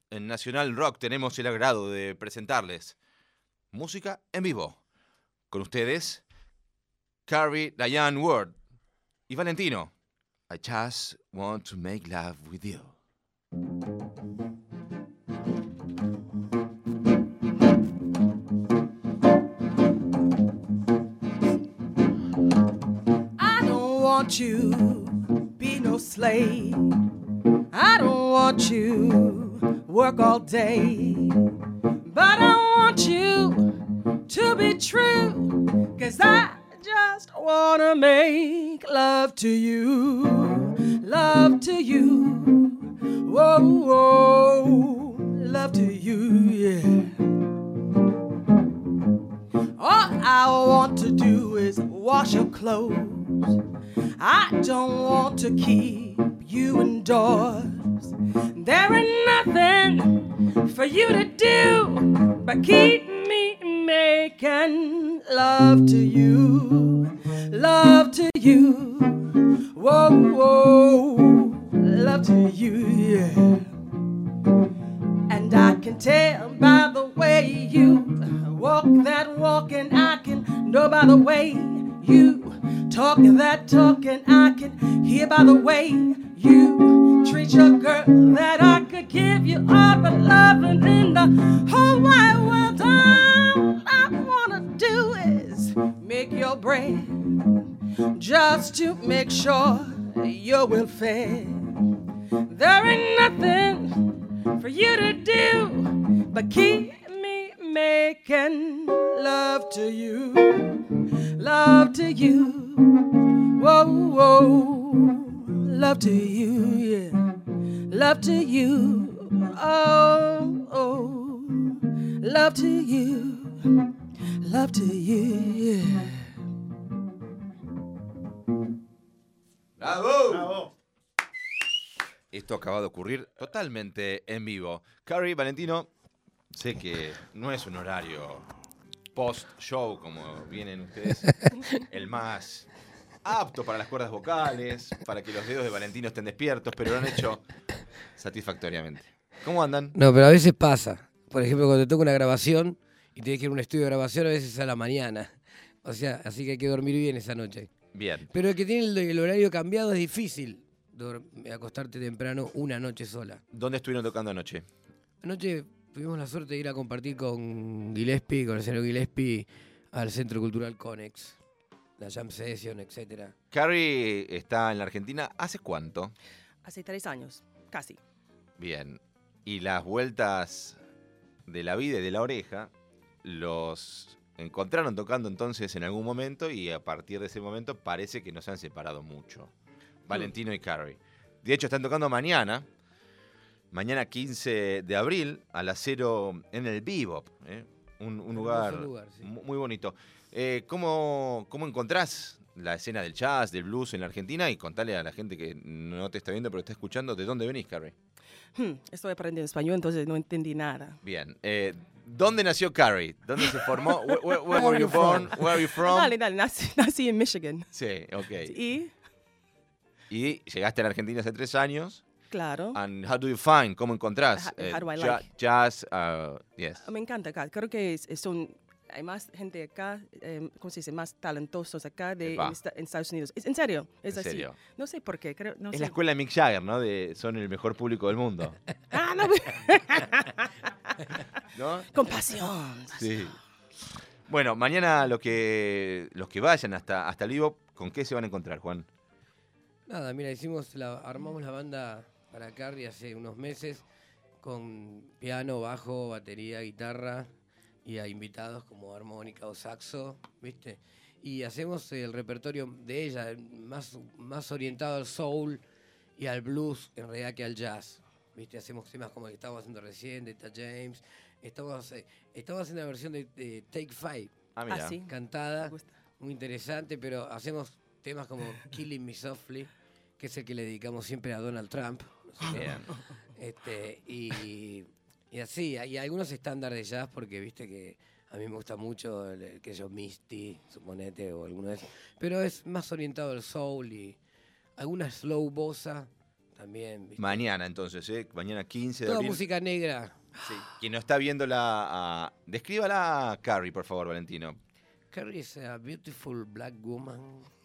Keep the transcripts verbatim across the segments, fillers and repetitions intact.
en Nacional Rock tenemos el agrado de presentarles música en vivo. Con ustedes, Carrie, Diane Ward y Valentino. I just want to make love with you. I don't want you be no slave. I don't want you work all day. But I want you to be true, 'cause I just wanna make love to you, love to you, whoa, whoa, love to you, yeah. All I want to do is wash your clothes. I don't want to keep you indoors. There ain't nothing for you to do but keep me making love to you, love to you, whoa, whoa, love to you, yeah. And I can tell by the way you walk that walk, and I can know by the way you talk that talk, and I can hear by the way you treat your girl that I could give you all the loving in the whole wide world. All I wanna do is make your bread, just to make sure you're well fed. There ain't nothing for you to do but keep me making love to you, love to you, whoa, whoa, love to you, yeah, love to you, oh, oh, love to you, love to you, yeah. ¡Bravo! Bravo. Esto acaba de ocurrir totalmente en vivo. Carrie, Valentino, sé que no es un horario post-show, como vienen ustedes, el más apto para las cuerdas vocales, para que los dedos de Valentino estén despiertos, pero lo han hecho satisfactoriamente. ¿Cómo andan? No, pero a veces pasa. Por ejemplo, cuando te toca una grabación y tienes que ir a un estudio de grabación, a veces es a la mañana. O sea, así que hay que dormir bien esa noche. Bien. Pero el que tiene el, el horario cambiado es difícil dorm- acostarte temprano una noche sola. ¿Dónde estuvieron tocando anoche? Anoche tuvimos la suerte de ir a compartir con Gillespie, con el señor Gillespie, al Centro Cultural Conex, la Jam Session, etcétera. Carrie está en la Argentina. ¿Hace cuánto? Hace tres años, casi. Bien. Y las vueltas de la vida y de la oreja los encontraron tocando entonces en algún momento, y a partir de ese momento parece que no se han separado mucho. Valentino y Carrie. De hecho, están tocando mañana, mañana quince de abril, a las cero en el Bebop, ¿eh? un, un lugar, lugar, sí. mu- muy bonito. Eh, ¿cómo, ¿Cómo encontrás la escena del jazz, del blues en la Argentina? Y contale a la gente que no te está viendo pero está escuchando, ¿de dónde venís, Carrie? Hmm, estoy aprendiendo español, entonces no entendí nada. Bien. Eh, ¿Dónde nació Carrie? ¿Dónde se formó? Where, where- where were you born? Where are you from? Dale, dale, nací, nací en Michigan. Sí, ok. Y, Y llegaste a la Argentina hace tres años. claro, And how do you find? ¿Cómo encontrás? How- eh, how do I ja- like? Jazz, uh, yes. me encanta acá. Creo que es- es son, hay más gente acá, eh, ¿cómo se dice? Más talentosos acá de, en, Epa. esta- en Estados Unidos. Es, en serio, es ¿En así. serio? No sé por qué, creo, no Es sé. la escuela de Mick Jagger, ¿no? De son el mejor público del mundo. Ah, no, ¿No? con pasión. Sí. Bueno, mañana lo que, los que vayan hasta, hasta el Vivo, ¿con qué se van a encontrar, Juan? Nada, mira, hicimos la, armamos la banda para Carrie hace unos meses con piano, bajo, batería, guitarra y a invitados como armónica o saxo, ¿viste? Y hacemos el repertorio de ella más, más orientado al soul y al blues en realidad que al jazz, ¿viste? Hacemos temas como el que estábamos haciendo recién, de Etta James. Estamos, eh, estamos haciendo la versión de, de Take Five, Ah, mira. Ah, sí. cantada, Me gusta. muy interesante, pero hacemos temas como Killing Me Softly, que es el que le dedicamos siempre a Donald Trump. No sé si- Bien. Este, y, y así, hay algunos estándares de jazz, porque viste que a mí me gusta mucho el, el que yo Misty, suponete, o alguno de esos. Pero es más orientado al soul y alguna slow bossa también. ¿viste? Mañana entonces, ¿eh? Mañana quince de Toda abril. música negra. Sí. Quien no está viendo la... Uh, descríbala a Carrie, por favor, Valentino. Carrie es a beautiful black woman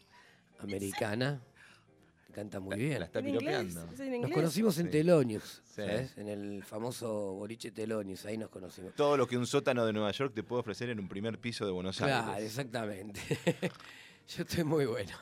americana. Canta muy bien. La está ¿En inglés? piropeando. ¿Es en Nos inglés? conocimos en Sí. Telonius, Sí. ¿sabes? En el famoso boliche Telonius, ahí nos conocimos. Todo lo que un sótano de Nueva York te puede ofrecer en un primer piso de Buenos Claro, Aires. exactamente. Yo estoy muy bueno.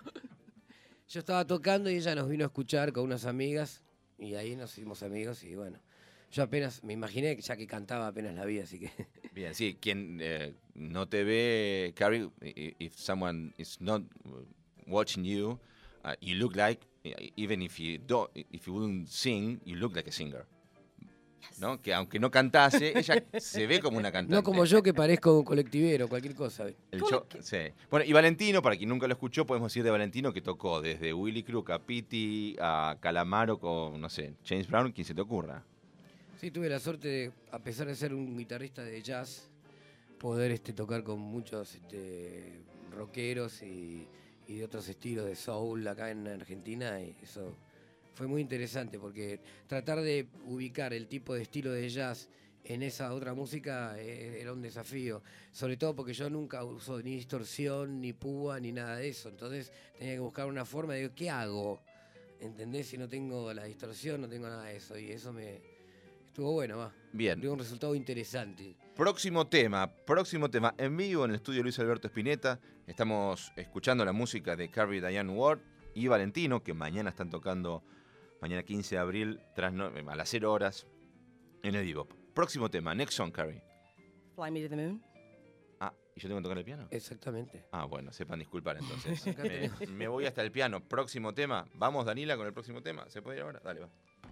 Yo estaba tocando y ella nos vino a escuchar con unas amigas y ahí nos hicimos amigos y bueno, yo apenas me imaginé que ya que cantaba apenas la vi, así que Bien, sí, quien eh, no te ve, Carrie, i- if someone is not watching you, uh, you look like, even if you don't, if you wouldn't sing, you look like a singer. ¿No? Que aunque no cantase, ella se ve como una cantante. no como yo que parezco un colectivero, cualquier cosa. El show- sí. Bueno, y Valentino, para quien nunca lo escuchó, podemos decir de Valentino que tocó desde Willy Crook a Pity, a Calamaro con, no sé, James Brown, quien se te ocurra. Sí, tuve la suerte de, a pesar de ser un guitarrista de jazz, poder este, tocar con muchos este, rockeros y, y de otros estilos de soul acá en Argentina y eso fue muy interesante porque tratar de ubicar el tipo de estilo de jazz en esa otra música eh, era un desafío, sobre todo porque yo nunca uso ni distorsión, ni púa, ni nada de eso, entonces tenía que buscar una forma de ¿qué hago? ¿Entendés? Si no tengo la distorsión, no tengo nada de eso y eso me estuvo bueno, va. Bien. Dio un resultado interesante. Próximo tema, próximo tema. En vivo en el estudio Luis Alberto Spinetta. Estamos escuchando la música de Carrie Diane Ward y Valentino, que mañana están tocando, mañana quince de abril, tras no- a las cero horas, en el Bebop. Próximo tema, next song, Carrie. Fly Me to the Moon. Ah, ¿y yo tengo que tocar el piano? Exactamente. Ah, bueno, sepan disculpar entonces. Acá me, tenemos. me voy hasta el piano. Próximo tema. Vamos, Danila, con el próximo tema. ¿Se puede ir ahora? Dale, va.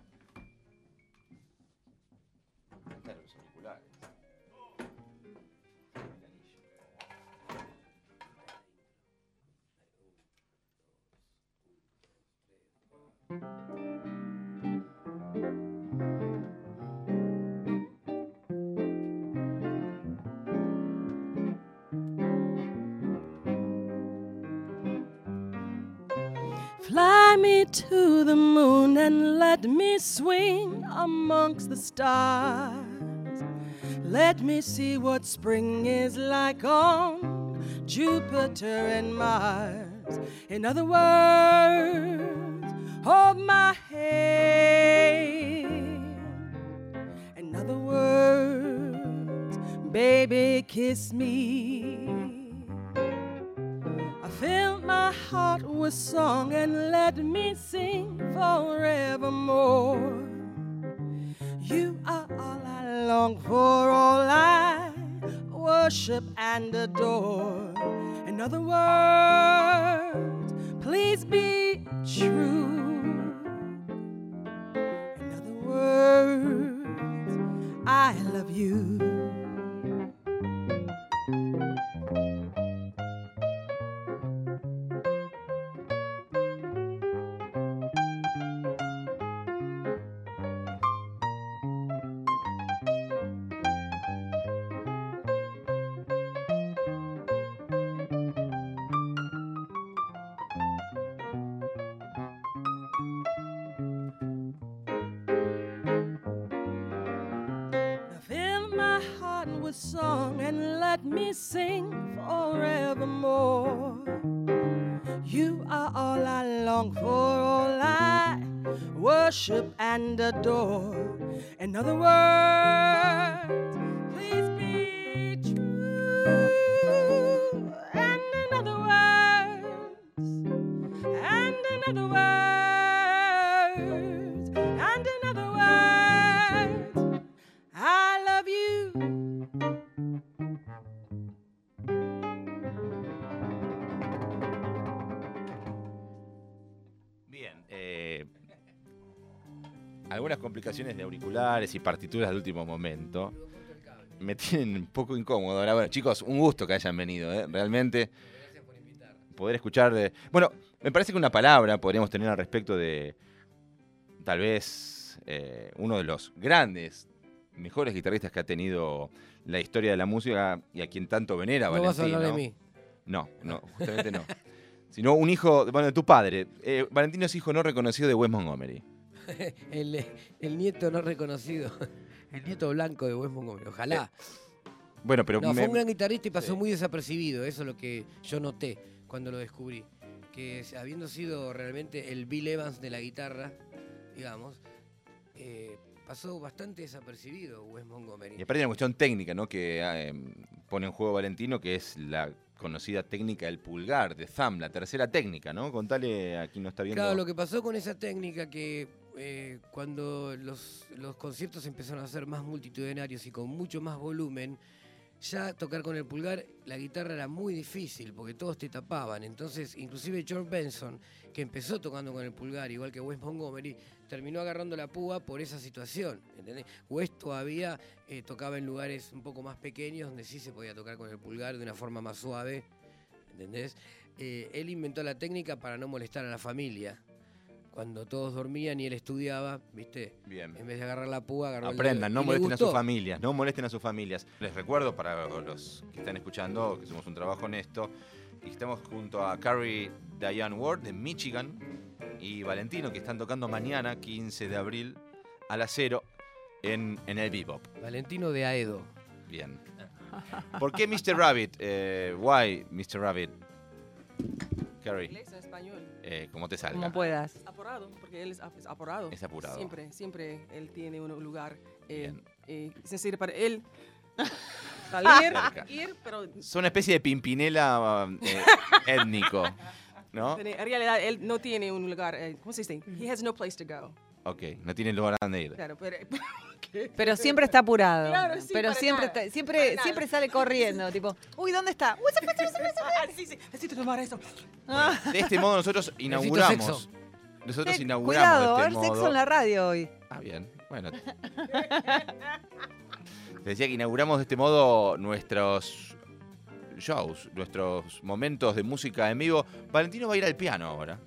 Claro, los auriculares. Fly me to the moon and let me swing amongst the stars. Let me see what spring is like on Jupiter and Mars. In other words, hold my hand. In other words, baby, kiss me. I fill my heart with song and let me sing forevermore. You are all I long for, all I worship and adore. In other words, please be true. In other words, I love you. Now fill my heart with song and let me sing forevermore. You are all I long for, all I worship and adore. In other words, please be true. And in other words, and in other words, and in other words, I love you. Bien. Eh, algunas complicaciones de auriculares y partituras de último momento me tienen un poco incómodo. Ahora, bueno, chicos, un gusto que hayan venido, ¿eh? Realmente. Gracias por invitar. Poder escuchar de... Bueno, me parece que una palabra podríamos tener al respecto de tal vez eh, uno de los grandes, mejores guitarristas que ha tenido la historia de la música y a quien tanto venera, No Valentino. vas a hablar de mí. No, no, justamente no. Sino un hijo, bueno, de tu padre. Eh, Valentino es hijo no reconocido de Wes Montgomery. el, el nieto no reconocido, el nieto blanco de Wes Montgomery, ojalá. Bueno, pero No, me- fue un gran guitarrista y pasó Sí. muy desapercibido, eso es lo que yo noté cuando lo descubrí. Que habiendo sido realmente el Bill Evans de la guitarra, digamos, eh, pasó bastante desapercibido Wes Montgomery. Y aparte hay una cuestión técnica, ¿no? Que eh, pone en juego Valentino, que es la conocida técnica del pulgar, de thumb, la tercera técnica, ¿no? Contale a quien no está viendo. Claro, lo que pasó con esa técnica que eh, cuando los, los conciertos empezaron a ser más multitudinarios y con mucho más volumen, ya tocar con el pulgar la guitarra era muy difícil porque todos te tapaban. Entonces, inclusive George Benson, que empezó tocando con el pulgar, igual que Wes Montgomery, terminó agarrando la púa por esa situación, ¿entendés? Wes todavía eh, tocaba en lugares un poco más pequeños donde sí se podía tocar con el pulgar de una forma más suave, ¿entendés? Eh, él inventó la técnica para no molestar a la familia. Cuando todos dormían y él estudiaba, ¿viste? Bien. En vez de agarrar la púa, agarró el Aprendan, dedo. no Y le molesten a sus gustó. familias, no molesten a sus familias. Les recuerdo para los que están escuchando que hacemos un trabajo honesto y estamos junto a Carrie Diane Ward de Michigan y Valentino, que están tocando mañana, quince de abril, a las cero en, en el Bebop. Valentino de Aedo. Bien. ¿Por qué mister Rabbit? Eh, why mister Rabbit? Carrie, Inglés en español. eh, ¿cómo te salga? Como puedas. Apurado, porque él es, ap- es apurado. Es apurado. Siempre, siempre él tiene un lugar. Eh, Bien. eh, es decir, para él salir, Cerca. ir, pero Es una especie de Pimpinela eh, étnico, ¿no? en realidad él no tiene un lugar. Eh, ¿Cómo se dice? He has no place to go. Ok, no tiene lugar a donde ir. Claro, pero. Pero siempre está apurado. Claro, sí, pero para siempre, nada. está- siempre, Para nada. siempre sale corriendo, tipo, uy, ¿dónde está? Uy, se fue, se fue, se fue, se fue. Ah, sí, sí, necesito tomar eso. Ah, De este modo nosotros inauguramos. sexo. Nosotros sí, inauguramos cuidado, de a este ver modo. sexo en la radio hoy. Ah, bien. Bueno. Decía que inauguramos de este modo nuestros shows, nuestros momentos de música en vivo. Valentino va a ir al piano ahora.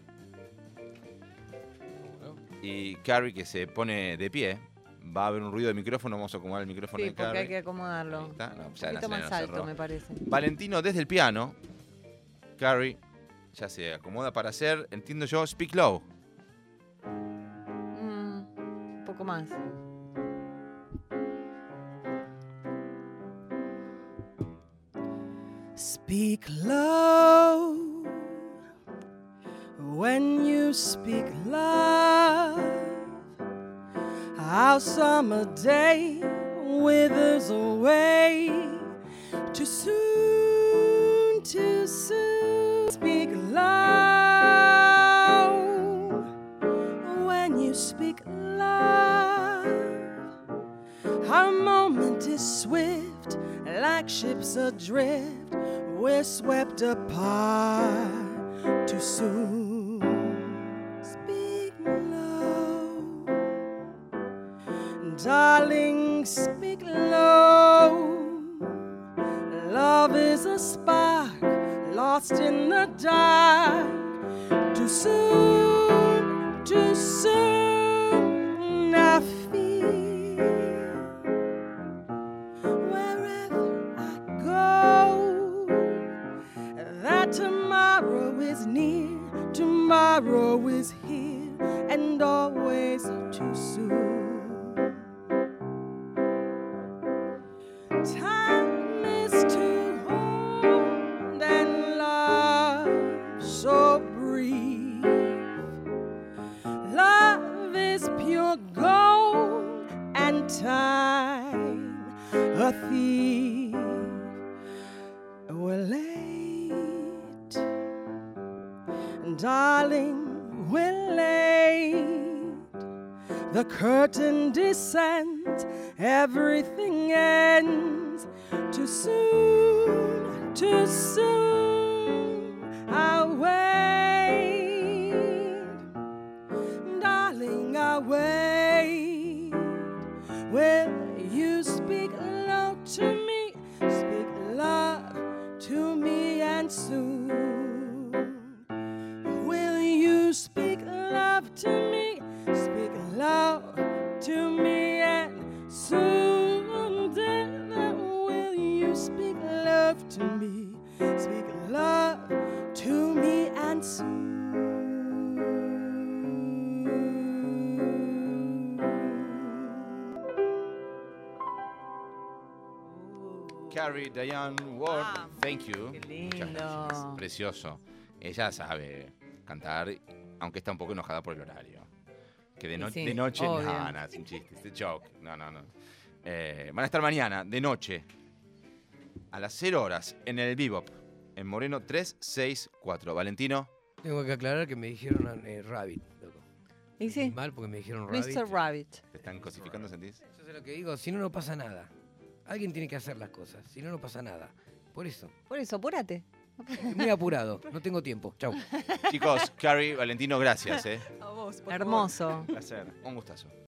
Y Carrie, que se pone de pie, va a haber un ruido de micrófono. Vamos a acomodar el micrófono Sí, de porque Carrie. hay que acomodarlo. Ahí está. No, Un ya la poquito señora más nos alto, cerró. me parece. Valentino desde el piano. Carrie ya se acomoda para hacer, entiendo yo, Speak Low. Mm, un poco más. Speak low when you speak love. Our summer day withers away too soon, too soon. Speak low when you speak love. Our moment is swift, like ships adrift. We're swept apart too soon. Speak low, darling, speak low. Love is a spark lost in the dark. Too soon, too soon, I feel wherever I go that tomorrow is near, tomorrow is here, and always too soon. Time is too old and love so brief. Love is pure gold and time a thief. We're late, darling, we're late. The curtain descends, everything ends. Too soon, too soon, I'll wait. Darling, I'll wait. Will you speak low to me? Speak love to me and soon. Will you speak love to me? Speak love to me and soon. Then will you speak love to me? Speak Carrie Diane Ward, Ah, thank you. qué Muchas lindo. gracias. Precioso. Ella sabe cantar, aunque está un poco enojada por el horario. Que de, no- Y sí, de noche, obvio. no, no, es un chiste, es un joke. No, no, no. Eh, van a estar mañana, de noche, a las cero horas, en el Bebop, en Moreno trescientos sesenta y cuatro. Valentino, Tengo que aclarar que me dijeron eh, Rabbit, loco. Y sí, Mal porque me dijeron Rabbit. mister Rabbit. ¿te están cosificando, sentís? Yo sé lo que digo, si no, no pasa nada. Alguien tiene que hacer las cosas, si no, no pasa nada. Por eso, Por eso, apúrate. estoy muy apurado, no tengo tiempo. Chau. Chicos, Carrie, Valentino, gracias, eh. Hermoso. Un placer, un gustazo.